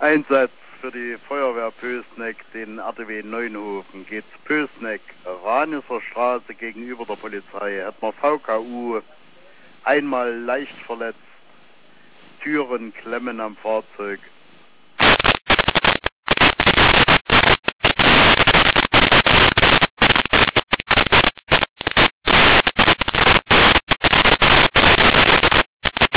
Einsatz für die Feuerwehr Pößneck, den RTW Neunhofen. Geht's Pößneck, Ranisser Straße gegenüber der Polizei. Hat man VKU, einmal leicht verletzt, Türen klemmen am Fahrzeug.